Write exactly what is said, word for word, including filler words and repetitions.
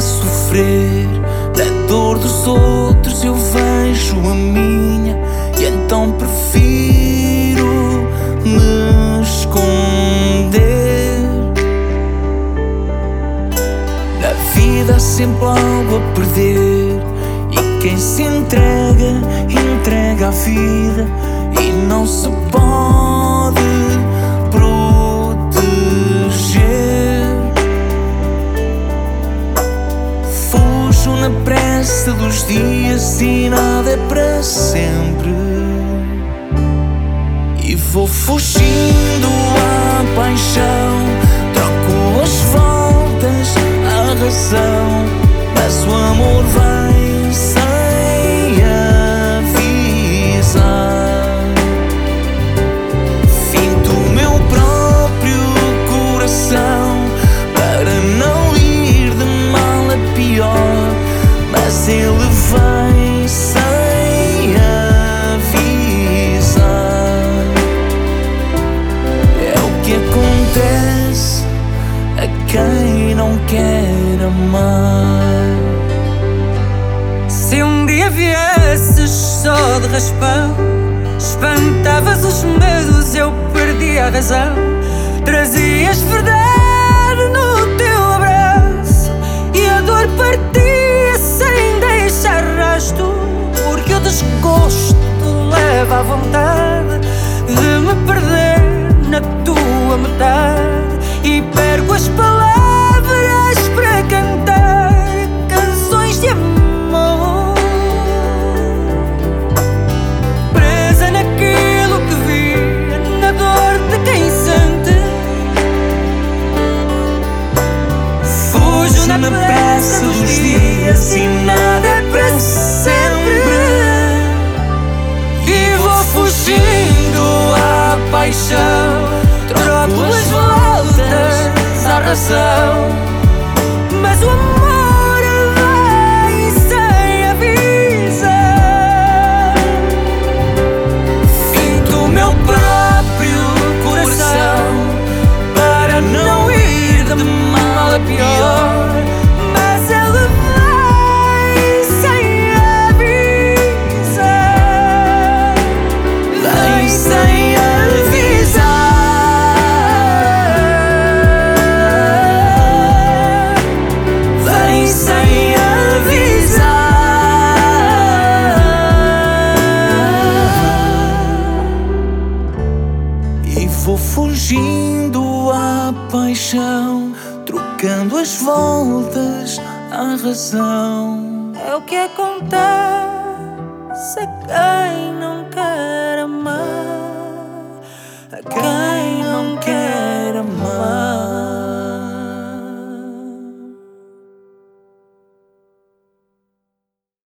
sofrer. Da dor dos outros eu vejo a minha, e então prefiro me esconder. Na vida há sempre algo a perder, e quem se entrega, entrega a vida, e não se pode proteger. Fujo na pressa dos dias e nada é para sempre, e vou fugindo à paixão. Troco as voltas à razão, mas o amor vem sem avisar. Finto o meu próprio coração para não ir de mal a pior, mas ele vem sem avisar. É o que acontece a quem não quer amar. Se um dia viesses só de raspão, espantavas os medos, eu perdi a razão. Trazias verdade no teu abraço, e a dor partia sem deixar rasto, porque o desgosto leva à vontade de me perder na tua metade, e perco as palavras para cantar canções de amor, presa naquilo que vi, na dor de quem sente. Fujo na pressa dos dias e nada é para sempre, e vou fugindo à paixão. Troco as voltas à razão, mas o amor vem sem avisar. Finto o meu próprio coração para não ir de mal a pior, mas ele vem sem avisar. Vem sem avisar. Vem sem avisar. E vou fugindo à paixão, trocando as voltas à razão. É o que acontece a quem